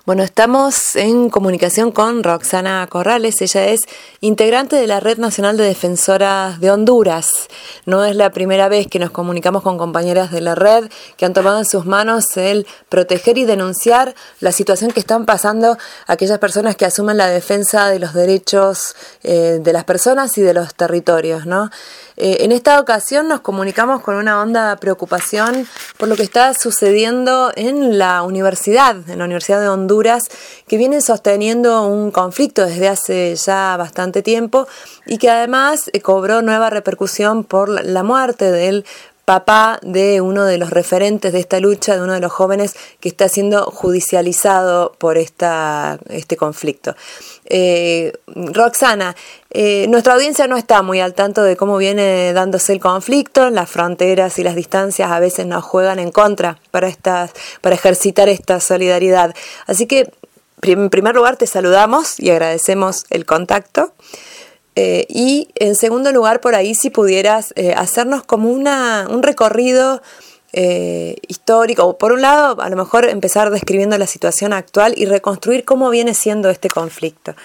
Bueno, estamos en comunicación con Roxana Corrales. Ella es integrante de la Red Nacional de Defensoras de Honduras. No es la primera vez que nos comunicamos con compañeras de la red que han tomado en sus manos el proteger y denunciar la situación que están pasando aquellas personas que asumen la defensa de los derechos de las personas y de los territorios, ¿no? En esta ocasión nos comunicamos con una honda preocupación por lo que está sucediendo en la Universidad de Honduras, que viene sosteniendo un conflicto desde hace ya bastante tiempo y que además cobró nueva repercusión por la muerte del papá de uno de los referentes de esta lucha, de uno de los jóvenes que está siendo judicializado por este conflicto. Roxana, nuestra audiencia no está muy al tanto de cómo viene dándose el conflicto. Las fronteras y las distancias a veces nos juegan en contra para ejercitar esta solidaridad. Así que, en primer lugar, te saludamos y agradecemos el contacto. Y en segundo lugar, por ahí, si pudieras hacernos como un recorrido histórico. Por un lado, a lo mejor empezar describiendo la situación actual y reconstruir cómo viene siendo este conflicto.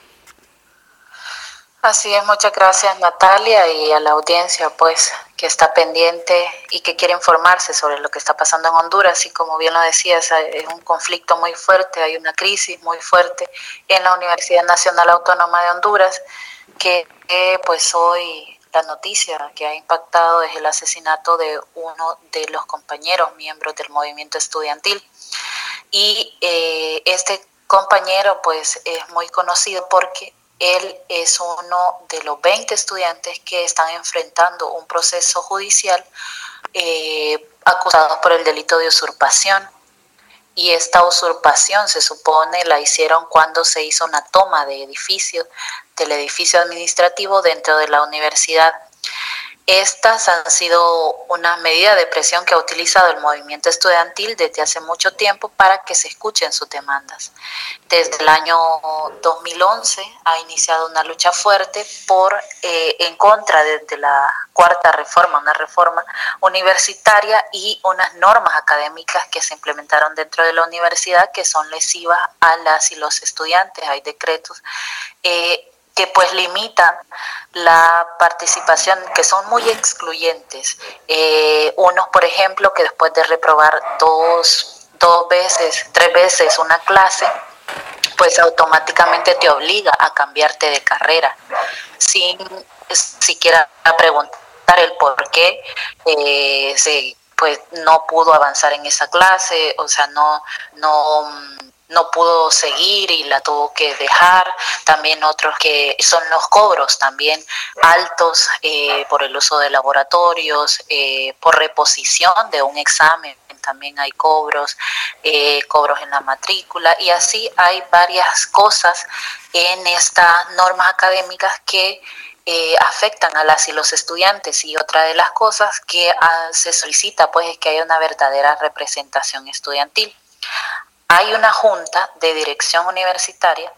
Así es, muchas gracias Natalia y a la audiencia pues que está pendiente y que quiere informarse sobre lo que está pasando en Honduras. Y como bien lo decías, es un conflicto muy fuerte, hay una crisis muy fuerte en la Universidad Nacional Autónoma de Honduras, que pues hoy la noticia que ha impactado es el asesinato de uno de los compañeros miembros del movimiento estudiantil. Y este compañero pues es muy conocido porque él es uno de los 20 estudiantes que están enfrentando un proceso judicial acusados por el delito de usurpación. Y esta usurpación se supone la hicieron cuando se hizo una toma de del edificio administrativo dentro de la universidad. Estas han sido una medida de presión que ha utilizado el movimiento estudiantil desde hace mucho tiempo para que se escuchen sus demandas. Desde el año 2011 ha iniciado una lucha fuerte en contra de la cuarta reforma, una reforma universitaria y unas normas académicas que se implementaron dentro de la universidad que son lesivas a las y los estudiantes. Hay decretos que pues limitan la participación, que son muy excluyentes. Unos, por ejemplo, que después de reprobar tres veces una clase, pues automáticamente te obliga a cambiarte de carrera, sin siquiera preguntar el por qué pues no pudo avanzar en esa clase, o sea, no pudo seguir y la tuvo que dejar. También otros que son los cobros también altos por el uso de laboratorios, por reposición de un examen también hay cobros en la matrícula, y así hay varias cosas en estas normas académicas que afectan a las y los estudiantes. Y otra de las cosas que se solicita pues es que haya una verdadera representación estudiantil. Hay una junta de dirección universitaria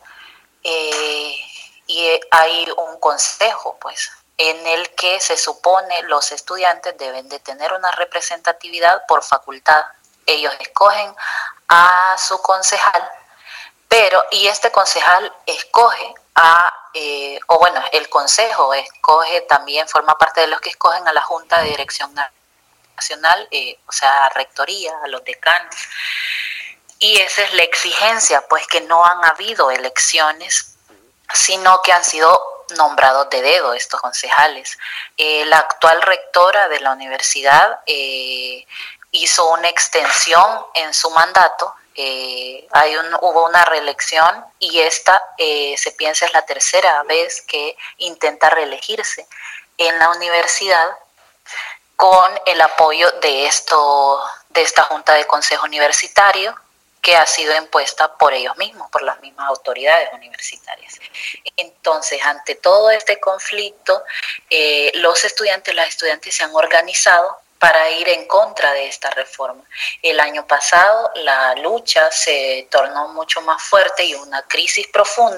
y hay un consejo, pues, en el que se supone los estudiantes deben de tener una representatividad por facultad. Ellos escogen a su concejal, y este concejal escoge el consejo escoge también, forma parte de los que escogen a la junta de dirección nacional, o sea, a rectoría, a los decanos. Y esa es la exigencia, pues que no han habido elecciones, sino que han sido nombrados de dedo estos concejales. La actual rectora de la universidad hizo una extensión en su mandato, hubo una reelección y esta se piensa es la tercera vez que intenta reelegirse en la universidad con el apoyo de esta Junta de Consejo Universitario, que ha sido impuesta por ellos mismos, por las mismas autoridades universitarias. Entonces, ante todo este conflicto, las estudiantes se han organizado para ir en contra de esta reforma. El año pasado la lucha se tornó mucho más fuerte y una crisis profunda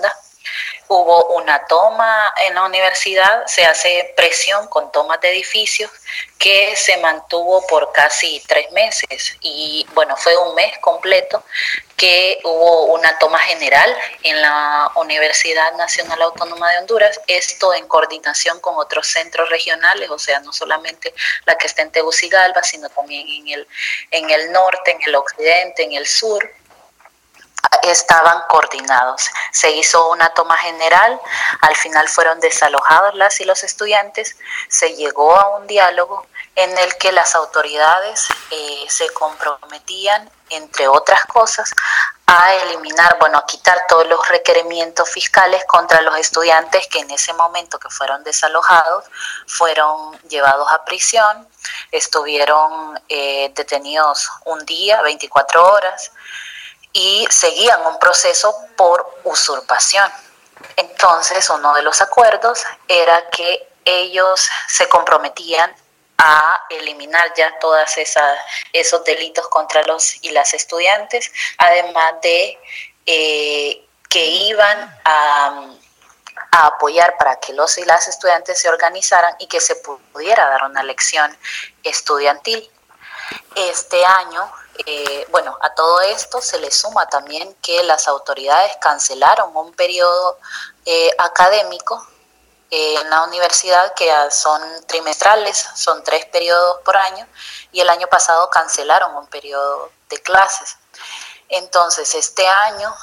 Hubo una toma en la universidad, se hace presión con tomas de edificios que se mantuvo por casi 3 meses y bueno, fue un mes completo que hubo una toma general en la Universidad Nacional Autónoma de Honduras, esto en coordinación con otros centros regionales, o sea, no solamente la que está en Tegucigalpa, sino también en el norte, en el occidente, en el sur. Estaban coordinados. Se hizo una toma general, al final fueron desalojados las y los estudiantes, se llegó a un diálogo en el que las autoridades se comprometían, entre otras cosas, a eliminar, a quitar todos los requerimientos fiscales contra los estudiantes que en ese momento que fueron desalojados, fueron llevados a prisión, estuvieron detenidos un día, 24 horas, y seguían un proceso por usurpación. Entonces, uno de los acuerdos era que ellos se comprometían a eliminar ya todas esos delitos contra los y las estudiantes, además de que iban a apoyar para que los y las estudiantes se organizaran y que se pudiera dar una elección estudiantil. Este año, a todo esto se le suma también que las autoridades cancelaron un periodo académico en la universidad que son trimestrales, son 3 periodos por año, y el año pasado cancelaron un periodo de clases. Entonces, este año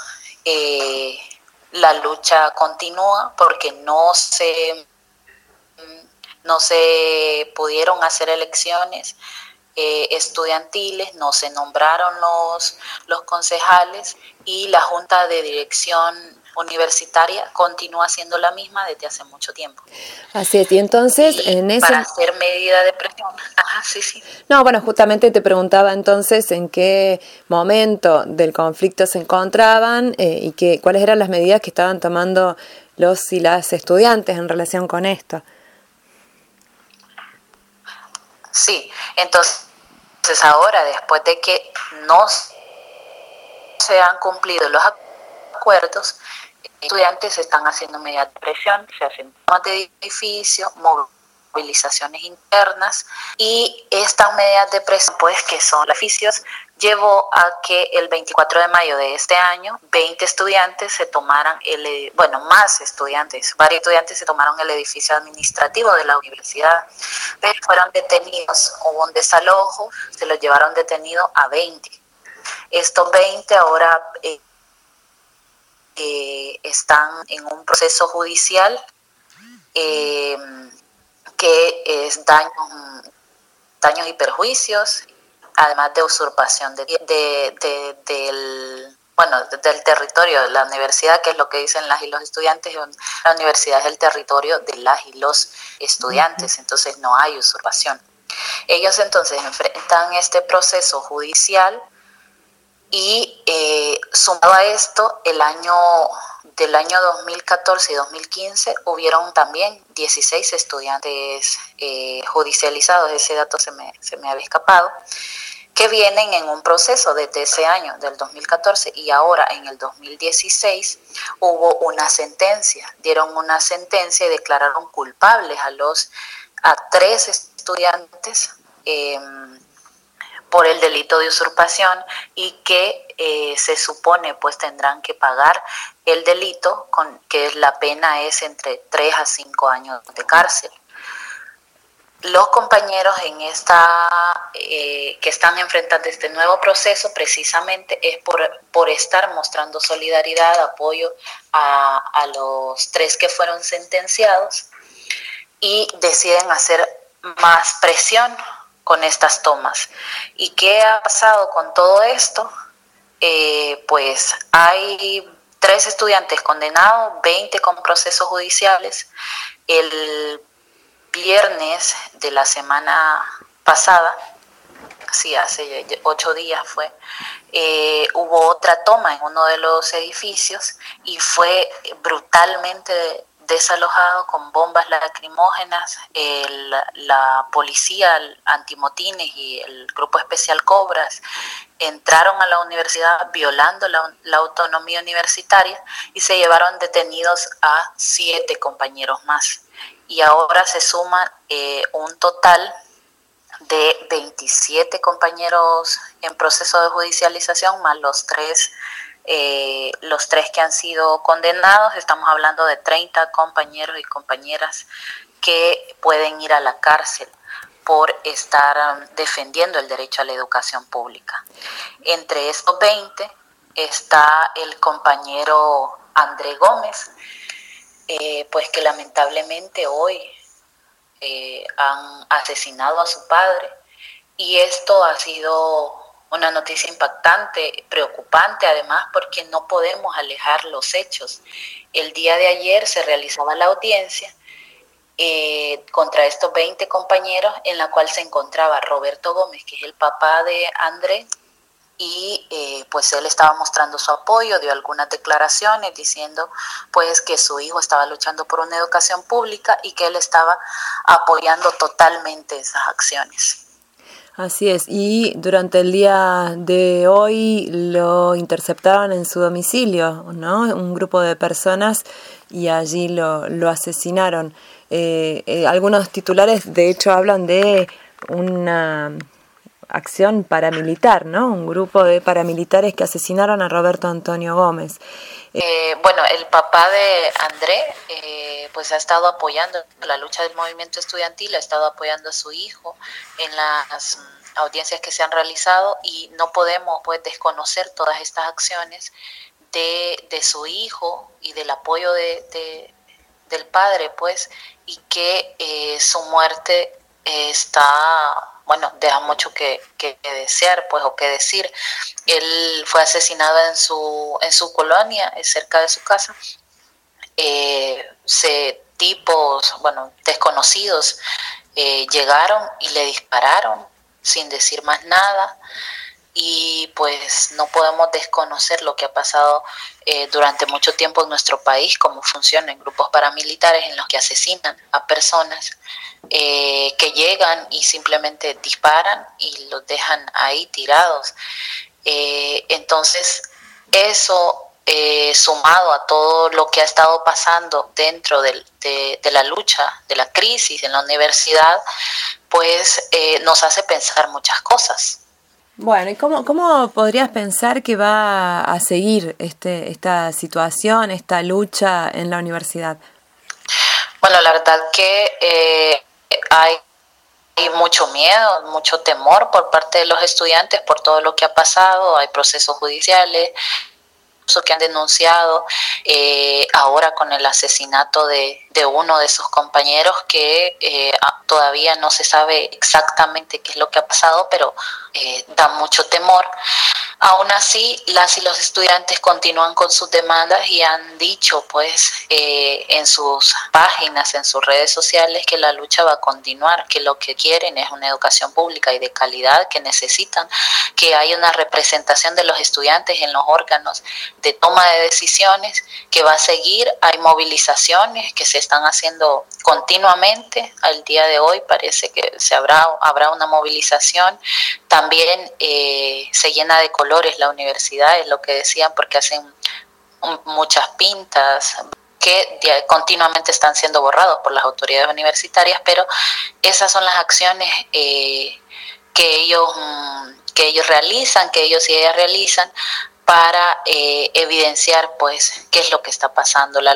la lucha continúa porque no se pudieron hacer elecciones estudiantiles, no se nombraron los concejales y la Junta de Dirección Universitaria continúa siendo la misma desde hace mucho tiempo. Así es, y entonces para hacer medida de presión. Ajá, sí. No, justamente te preguntaba entonces en qué momento del conflicto se encontraban y cuáles eran las medidas que estaban tomando los y las estudiantes en relación con esto. Sí, entonces ahora, después de que no se han cumplido los acuerdos, estudiantes están haciendo medidas de presión, se hacen tomas de edificio, movilizaciones internas, y estas medidas de presión, pues, que son edificios, llevó a que el 24 de mayo de este año 20 estudiantes se tomaran varios estudiantes se tomaron el edificio administrativo de la universidad, pero fueron detenidos, hubo un desalojo, se los llevaron detenidos a 20. Estos 20 ahora están en un proceso judicial que es daños y perjuicios, además de usurpación del territorio de la universidad, que es lo que dicen las y los estudiantes. La universidad es el territorio de las y los estudiantes, entonces no hay usurpación. Ellos entonces enfrentan este proceso judicial y sumado a esto, del año 2014 y 2015 hubieron también 16 estudiantes judicializados, ese dato se me había escapado, que vienen en un proceso desde ese año, del 2014, y ahora en el 2016 hubo una sentencia, dieron una sentencia y declararon culpables a 3 estudiantes por el delito de usurpación, y que se supone pues tendrán que pagar el delito, que la pena es entre 3 a 5 años de cárcel. Los compañeros que están enfrentando este nuevo proceso precisamente es por estar mostrando solidaridad, apoyo a los 3 que fueron sentenciados, y deciden hacer más presión con estas tomas. ¿Y qué ha pasado con todo esto? Pues hay 3 estudiantes condenados, 20 con procesos judiciales. El viernes de la semana pasada, sí, hace 8 días fue, hubo otra toma en uno de los edificios y fue brutalmente desalojado con bombas lacrimógenas. La policía antimotines y el grupo especial Cobras entraron a la universidad violando la autonomía universitaria y se llevaron detenidos a 7 compañeros más. Y ahora se suman un total de 27 compañeros en proceso de judicialización, más los tres que han sido condenados. Estamos hablando de 30 compañeros y compañeras que pueden ir a la cárcel por estar defendiendo el derecho a la educación pública. Entre estos 20 está el compañero André Gómez, pues que lamentablemente hoy han asesinado a su padre, y esto ha sido una noticia impactante, preocupante además, porque no podemos alejar los hechos. El día de ayer se realizaba la audiencia contra estos 20 compañeros, en la cual se encontraba Roberto Gómez, que es el papá de André, y pues él estaba mostrando su apoyo, dio algunas declaraciones diciendo pues que su hijo estaba luchando por una educación pública y que él estaba apoyando totalmente esas acciones. Así es, y durante el día de hoy lo interceptaron en su domicilio, ¿no? Un grupo de personas, y allí lo asesinaron. Algunos titulares de hecho hablan de una acción paramilitar, ¿no? Un grupo de paramilitares que asesinaron a Roberto Antonio Gómez. Bueno, el papá de André pues ha estado apoyando la lucha del movimiento estudiantil, ha estado apoyando a su hijo en las audiencias que se han realizado, y no podemos pues desconocer todas estas acciones de su hijo y del apoyo del padre, pues, y que su muerte deja mucho que desear, pues, o que decir. Él fue asesinado en su colonia, cerca de su casa. Tipos, desconocidos, llegaron y le dispararon sin decir más nada. Y pues no podemos desconocer lo que ha pasado durante mucho tiempo en nuestro país, cómo funcionan grupos paramilitares en los que asesinan a personas que llegan y simplemente disparan y los dejan ahí tirados. Entonces eso, sumado a todo lo que ha estado pasando dentro de la lucha, de la crisis en la universidad, pues nos hace pensar muchas cosas. Bueno, ¿y cómo podrías pensar que va a seguir esta situación, esta lucha en la universidad? Bueno, la verdad que hay mucho miedo, mucho temor por parte de los estudiantes por todo lo que ha pasado. Hay procesos judiciales que han denunciado ahora con el asesinato de uno de sus compañeros, que todavía no se sabe exactamente qué es lo que ha pasado, pero da mucho temor. Aún así, las y los estudiantes continúan con sus demandas y han dicho pues en sus páginas, en sus redes sociales, que la lucha va a continuar, que lo que quieren es una educación pública y de calidad, que necesitan que haya una representación de los estudiantes en los órganos de toma de decisiones, que va a seguir. Hay movilizaciones que se están haciendo continuamente. Al día de hoy parece que habrá una movilización. También se llena de colores la universidad, es lo que decían, porque hacen muchas pintas que continuamente están siendo borrados por las autoridades universitarias, pero esas son las acciones que ellos realizan, que ellos y ellas realizan para evidenciar pues qué es lo que está pasando.